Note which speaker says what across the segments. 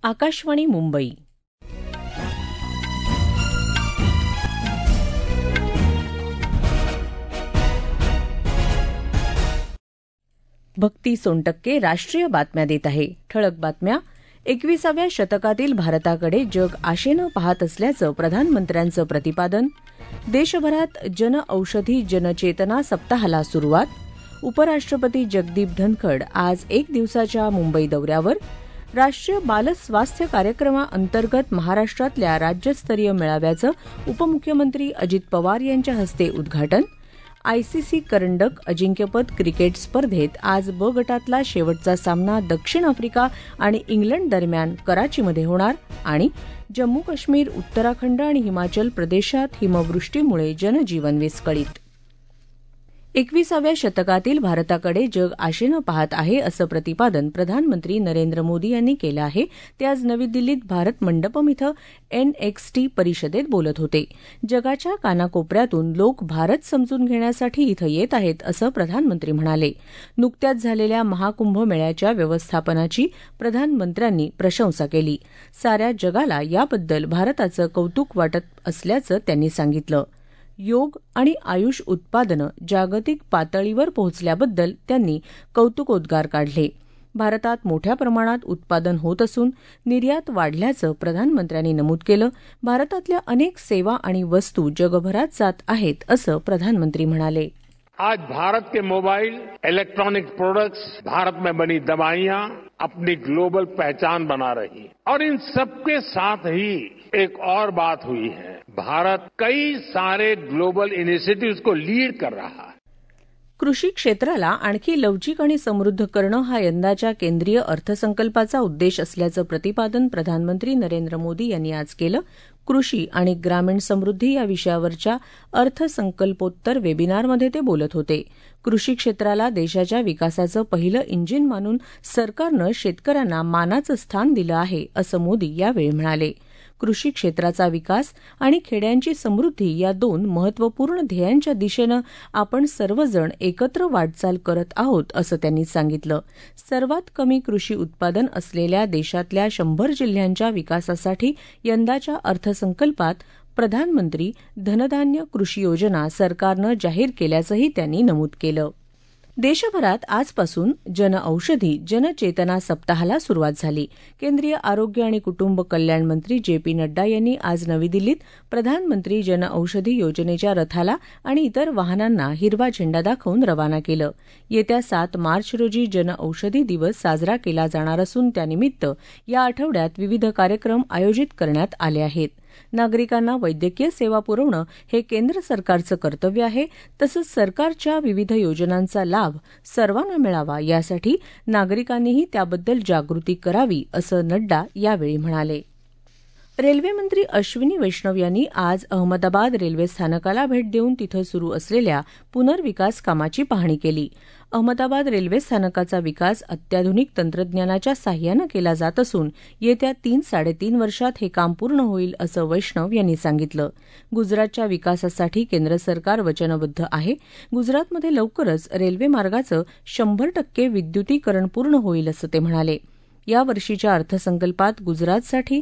Speaker 1: आकाशवाणी मुंबई. भक्ती सोनटक्के राष्ट्रीय बातम्या देत आहे. ठळक बातम्या. 21व्या शतकातील भारताकडे जग आशेनं पाहत असल्याचं प्रधानमंत्र्यांचं प्रतिपादन. देशभरात जनऔषधी जनचेतना सप्ताहाला सुरुवात. उपराष्ट्रपती जगदीप धनखड आज एक दिवसाच्या मुंबई दौऱ्यावर. राष्ट्रीय बाल स्वास्थ्य कार्यक्रमाअंतर्गत महाराष्ट्रातल्या राज्यस्तरीय मेळाव्याचं उपमुख्यमंत्री अजित पवार यांच्या हस्ते उद्घाटन. आयसीसी करंडक अजिंक्यपद क्रिकेट स्पर्धेत आज ब गटातला शेवटचा सामना दक्षिण आफ्रिका आणि इंग्लंड दरम्यान कराचीमध्ये होणार. आणि जम्मू काश्मीर, उत्तराखंड आणि हिमाचल प्रदेशात हिमवृष्टीमुळे जनजीवन विस्कळीत. 21व्या शतकातील भारताकडे जग आशेनं पाहत आहे असं प्रतिपादन प्रधानमंत्री नरेंद्र मोदी यांनी केलं आहे. ते आज नवी दिल्लीत भारत मंडपम इथं NXT परिषदेत बोलत होते. जगाच्या कानाकोपऱ्यातून लोक भारत समजून घेण्यासाठी इथं येत आहेत असं प्रधानमंत्री म्हणाले. नुकत्याच झालेल्या महाकुंभ मेळ्याच्या व्यवस्थापनाची प्रधानमंत्र्यांनी प्रशंसा केली. साऱ्या जगाला याबद्दल भारताचं कौतुक वाटत असल्याचं त्यांनी सांगितलं. योग आणि आयुष उत्पादनं जागतिक पातळीवर पोहोचल्याबद्दल त्यांनी कौतुकोद्गार काढले. भारतात मोठ्या प्रमाणात उत्पादन होत असून निर्यात वाढल्याचं प्रधानमंत्र्यांनी नमूद केलं. भारतातल्या अनेक सेवा आणि वस्तू जगभरात जात आहेत असं प्रधानमंत्री म्हणाले.
Speaker 2: आज भारत के मोबाइल, इलेक्ट्रॉनिक प्रोडक्ट्स, भारत में बनी दवाइयां अपनी ग्लोबल पहचान बना रही और इन सबके साथ ही एक और बात हुई है. भारत कई सारे ग्लोबल इनिशिएटिव्स को लीड कर रहा है.
Speaker 1: कृषी क्षेत्राला आणखी लवचिक आणि समृद्ध करणं हा यंदाच्या केंद्रीय अर्थसंकल्पाचा उद्देश असल्याचं प्रतिपादन प्रधानमंत्री नरेंद्र मोदी यांनी आज केलं. कृषी आणि ग्रामीण समृद्धी या विषयावरच्या अर्थसंकल्पोत्तर वेबिनारमध्ये ते बोलत होते. कृषी क्षेत्राला देशाच्या विकासाचं पहिलं इंजिन मानून सरकारनं शेतकऱ्यांना मानाचं स्थान दिलं आहे असं मोदी यावेळी म्हणाले. कृषी क्षेत्राचा विकास आणि खेड्यांची समृद्धी या दोन महत्वपूर्ण ध्येयांच्या दिशेनं आपण सर्वजण एकत्र वाटचाल करत आहोत असं त्यांनी सांगितलं. सर्वात कमी कृषी उत्पादन असलेल्या देशातल्या 100 जिल्ह्यांच्या विकासासाठी यंदाच्या अर्थसंकल्पात प्रधानमंत्री धनधान्य कृषी योजना सरकारनं जाहीर केल्याचंही त्यांनी नमूद केलं. देशभरात आजपासून जनऔषधी जनचेतना सप्ताहाला सुरुवात झाली. केंद्रीय आरोग्य आणि कुटुंब कल्याण मंत्री JP नड्डा यांनी आज नवी दिल्लीत प्रधानमंत्री जनऔषधी योजनेच्या रथाला आणि इतर वाहनांना हिरवा झेंडा दाखवून रवाना केलं. येत्या 7 मार्च रोजी जनऔषधी दिवस साजरा केला जाणार असून त्यानिमित्त या आठवड्यात विविध कार्यक्रम आयोजित करण्यात आले आहेत. नागरिकांना वैद्यकीय सेवा पुरवणं हे केंद्र सरकारचं कर्तव्य आहे. तसंच सरकारच्या विविध योजनांचा लाभ सर्वांना मिळावा यासाठी नागरिकांनीही त्याबद्दल जागृती करावी असं नड्डा यावेळी म्हणाले. रेल्वेमंत्री अश्विनी वैष्णव यांनी आज अहमदाबाद रेल्वे स्थानकाला भेट देऊन तिथं सुरू असलेल्या पुनर्विकास कामाची पाहणी केली. अहमदाबाद रेल्वे स्थानकाचा विकास अत्याधुनिक तंत्रज्ञानाच्या साह्यानं केला जात असून येत्या 3-3.5 वर्षात हे काम पूर्ण होईल असं वैष्णव यांनी सांगितलं. गुजरातच्या विकासासाठी केंद्र सरकार वचनबद्ध आहे. गुजरातमध्ये लवकरच रेल्वे मार्गाचं 100% विद्युतीकरण पूर्ण होईल असं ते म्हणाले. या वर्षीच्या अर्थसंकल्पात गुजरातसाठी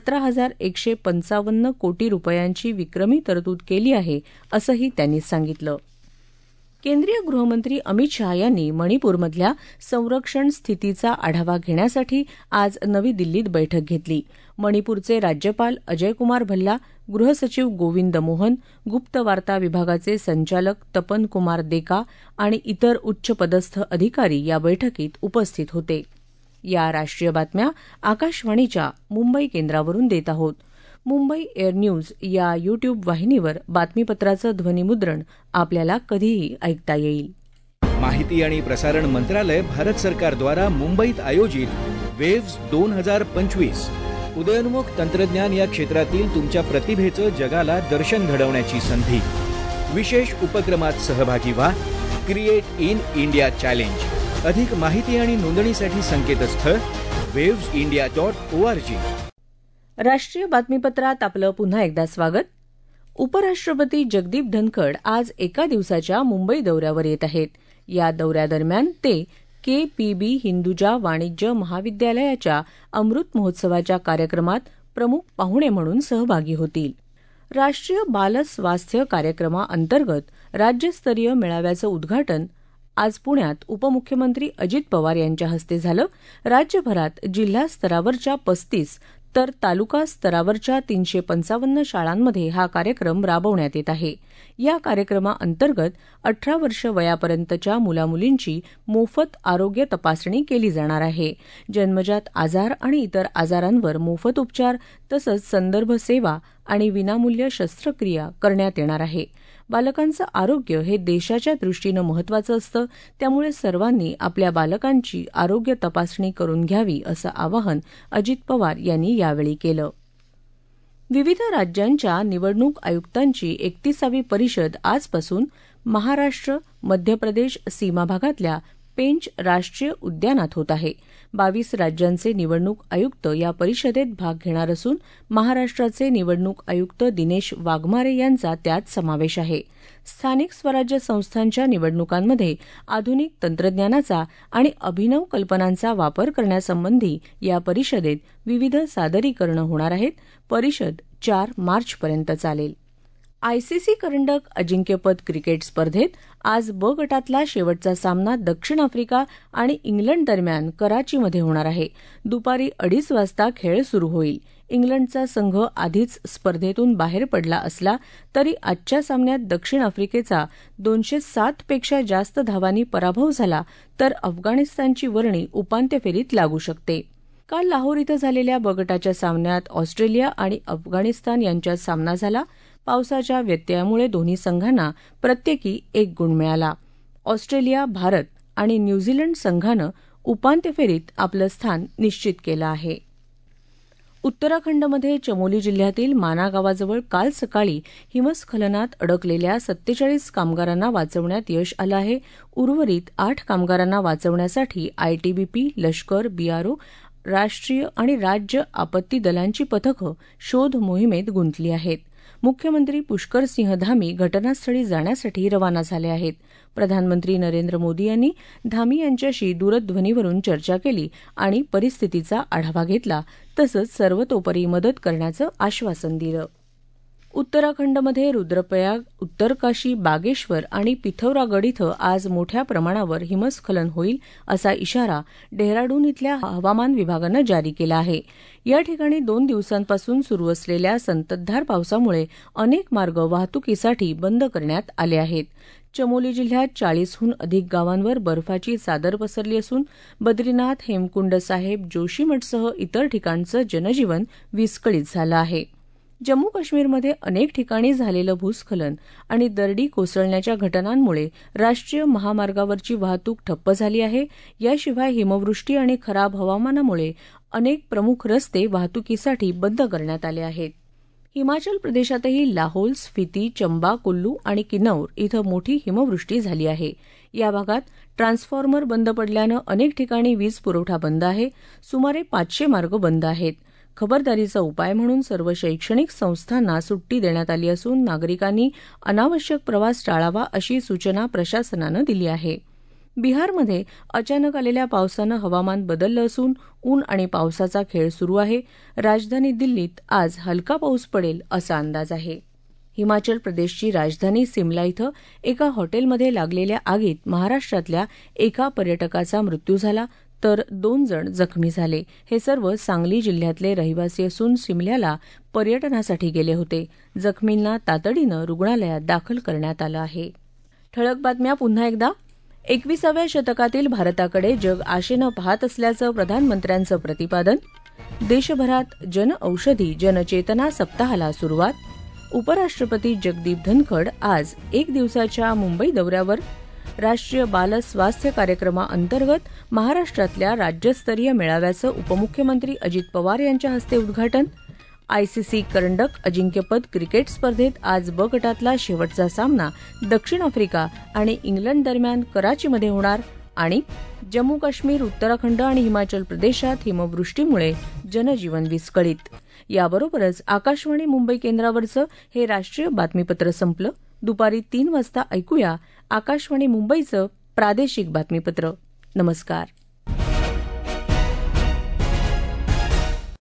Speaker 1: 17,155 कोटी रुपयांची विक्रमी तरतूद केली आहे असंही त्यांनी सांगितलं. केंद्रीय गृहमंत्री अमित शहा यांनी मणिपूरमधल्या संरक्षण स्थितीचा आढावा घेण्यासाठी आज नवी दिल्लीत बैठक घेतली. मणिपूरचे राज्यपाल अजयकुमार भल्ला, गृहसचिव गोविंद मोहन, गुप्त वार्ता विभागाचे संचालक तपन कुमार देका आणि इतर उच्चपदस्थ अधिकारी या बैठकीत उपस्थित होते. या राष्ट्रीय बातम्या आकाशवाणीच्या मुंबई केंद्रावरून देत आहोत. मुंबई एअर न्यूज या YouTube वाहिनीवर बातमीपत्राचं ध्वनिमुद्रण आपल्याला कधीही ऐकता येईल.
Speaker 3: माहिती आणि प्रसारण मंत्रालय भारत सरकारद्वारा मुंबईत आयोजित वेव्स 2025 उदयोन्मुख तंत्रज्ञान या क्षेत्रातील तुमच्या प्रतिभेचं जगाला दर्शन घडवण्याची संधी. विशेष उपक्रमात सहभागी व्हा. Create in India challenge. अधिक माहिती आणि नोंदणीसाठी संकेतस्थळ wavesindia.org.
Speaker 1: राष्ट्रीय बातमीपत्रात आपलं पुन्हा एकदा स्वागत. उपराष्ट्रपती जगदीप धनखड आज एका दिवसाच्या मुंबई दौऱ्यावर येत आहेत. या दौऱ्यादरम्यान ते KPB हिंदुजा वाणिज्य महाविद्यालयाच्या अमृत महोत्सवाच्या कार्यक्रमात प्रमुख पाहुणे म्हणून सहभागी होतील. राष्ट्रीय बाल स्वास्थ्य कार्यक्रमाअंतर्गत राज्यस्तरीय मेळाव्याचं उद्घाटन आज पुण्यात उपमुख्यमंत्री अजित पवार यांच्या हस्ते झालं. राज्यभरात जिल्हा स्तरावरच्या 35 तर तालुका स्तरावरच्या 355 शाळांमध्ये हा कार्यक्रम राबवण्यात येत आहे. या कार्यक्रमाअंतर्गत 18 वर्ष वयापर्यंतच्या मुलामुलींची मोफत आरोग्य तपासणी केली जाणार आहे. जन्मजात आजार आणि इतर आजारांवर मोफत उपचार तसंच संदर्भ सेवा आणि विनामूल्य शस्त्रक्रिया करण्यात येणार आहे. बालकांचं आरोग्य हे देशाच्या दृष्टीनं महत्त्वाचं असतं, त्यामुळे सर्वांनी आपल्या बालकांची आरोग्य तपासणी करून घ्यावी असं आवाहन अजित पवार यांनी यावेळी केलं. विविध राज्यांच्या निवडणूक आयुक्तांची 31वी परिषद आजपासून महाराष्ट्र मध्य प्रदेश सीमा भागातल्या पेंच राष्ट्रीय उद्यानात होत आहे. 22 राज्यांचे निवडणूक आयुक्त या परिषदेत भाग घेणार असून महाराष्ट्राचे निवडणूक आयुक्त दिनेश वाघमारे यांचा त्यात समावेश आहे. स्थानिक स्वराज्य संस्थांच्या निवडणुकांमध्ये आधुनिक तंत्रज्ञानाचा आणि अभिनव कल्पनांचा वापर करण्यासंबंधी या परिषदेत विविध सादरीकरणं होणार आहेत. परिषद 4 मार्चपर्यंत चालेल. आयसीसी करंडक अजिंक्यपद क्रिकेट स्पर्धेत आज ब गटातला शेवटचा सामना दक्षिण आफ्रिका आणि इंग्लंड दरम्यान कराचीमध्ये होणार आहे. दुपारी 2:30 वाजता खेळ सुरू होईल. इंग्लंडचा संघ आधीच स्पर्धेतून बाहेर पडला असला तरी आजच्या सामन्यात दक्षिण आफ्रिकेचा 207 पेक्षा जास्त धावांनी पराभव झाला तर अफगाणिस्तानची वर्णी उपांत्य फेरीत लागू शकते. काल लाहोर इथं झालेल्या ब गटाच्या सामन्यात ऑस्ट्रेलिया आणि अफगाणिस्तान यांच्यात सामना झाला. पावसाच्या व्यत्ययामुळे दोन्ही संघांना प्रत्येकी 1 गुण मिळाला. ऑस्ट्रेलिया, भारत आणि न्यूझीलंड संघानं उपांत्य फेरीत आपलं स्थान निश्चित केलं आहे. उत्तराखंडमध्ये चमोली जिल्ह्यातील माना गावाजवळ काल सकाळी हिमस्खलनात अडकलेल्या 47 कामगारांना वाचवण्यात यश आलं आहे. उर्वरित 8 कामगारांना वाचवण्यासाठी आयटीबीपी, लष्कर, बीआरओ, राष्ट्रीय आणि राज्य आपत्ती दलांची पथकं शोध मोहिमेत गुंतली आहेत. मुख्यमंत्री पुष्कर सिंह धामी घटनास्थळी जाण्यासाठी रवाना झाले आहेत. प्रधानमंत्री नरेंद्र मोदी यांनी धामी यांच्याशी दूरध्वनीवरून चर्चा केली आणि परिस्थितीचा आढावा घेतला तसंच सर्वतोपरी मदत करण्याचं आश्वासन दिलं. उत्तराखंडमध्ये रुद्रप्रयाग, उत्तरकाशी, बागेश्वर आणि पिथौरागड इथं आज मोठ्या प्रमाणावर हिमस्खलन होईल असा इशारा डेहराडून इथल्या हवामान विभागानं जारी केला आहे. या ठिकाणी 2 दिवसांपासून सुरू असलेल्या संततधार पावसामुळे अनेक मार्ग वाहतुकीसाठी बंद करण्यात आले आहेत. चमोली जिल्ह्यात 40हून अधिक गावांवर बर्फाची चादर पसरली असून बद्रीनाथ, हेमकुंड साहेब, जोशीमठसह इतर ठिकाणचं जनजीवन विस्कळीत झालं आहे. जम्मू काश्मीरमध्ये अनेक ठिकाणी झालेलं भूस्खलन आणि दरडी कोसळण्याच्या घटनांमुळे राष्ट्रीय महामार्गावरची वाहतूक ठप्प झाली आहे. याशिवाय हिमवृष्टी आणि खराब हवामानामुळे अनेक प्रमुख रस्ते वाहतुकीसाठी बंद करण्यात आले आहेत. हिमाचल प्रदेशातही लाहौल, स्पिती, चंबा, कुल्लू आणि किन्नौर इथं मोठी हिमवृष्टी झाली आहे. या भागात ट्रान्सफॉर्मर बंद पडल्यानं अनेक ठिकाणी वीज पुरवठा बंद आहे. सुमारे 500 मार्ग बंद आहेत. खबरदारीचा उपाय म्हणून सर्व शैक्षणिक संस्थांना सुट्टी देण्यात आली असून नागरिकांनी अनावश्यक प्रवास टाळावा अशी सूचना प्रशासनानं दिली आहे. बिहारमध्ये अचानक आलेल्या पावसानं हवामान बदललं असून ऊन आणि पावसाचा खेळ सुरू आहे. राजधानी दिल्लीत आज हलका पाऊस पडेल असा अंदाज आहे. हिमाचल प्रदेशची राजधानी सिमला इथं एका हॉटेलमध्ये लागलेल्या आगीत महाराष्ट्रातल्या एका पर्यटकाचा मृत्यू झाला तर 2 जण जखमी झाले. हे सर्व सांगली जिल्ह्यातले रहिवासी असून सिमल्याला पर्यटनासाठी गेले होते. जखमींना तातडीनं रुग्णालयात दाखल करण्यात आलं आहे. ठळक बातम्या पुन्हा एकदा. 21व्या शतकातील भारताकडे जग आशेनं पाहत असल्याचं प्रधानमंत्र्यांचं प्रतिपादन. देशभरात जनऔषधी जनचेतना सप्ताहाला सुरुवात. उपराष्ट्रपती जगदीप धनखड आज 1 दिवसाच्या मुंबई दौऱ्यावर. राष्ट्रीय बाल स्वास्थ्य कार्यक्रमाअंतर्गत महाराष्ट्रातल्या राज्यस्तरीय मेळाव्याचं उपमुख्यमंत्री अजित पवार यांच्या हस्ते उद्घाटन. आयसीसी करंडक अजिंक्यपद क्रिकेट स्पर्धेत आज ब गटातला शेवटचा सामना दक्षिण आफ्रिका आणि इंग्लंड दरम्यान कराचीमध्ये होणार. आणि जम्मू काश्मीर, उत्तराखंड आणि हिमाचल प्रदेशात हिमवृष्टीमुळे जनजीवन विस्कळीत. याबरोबरच आकाशवाणी मुंबई केंद्रावरचं हे राष्ट्रीय बातमीपत्र संपलं. दुपारी 3 वाजता ऐकूया आकाशवाणी मुंबईचं प्रादेशिक बातमीपत्र. नमस्कार.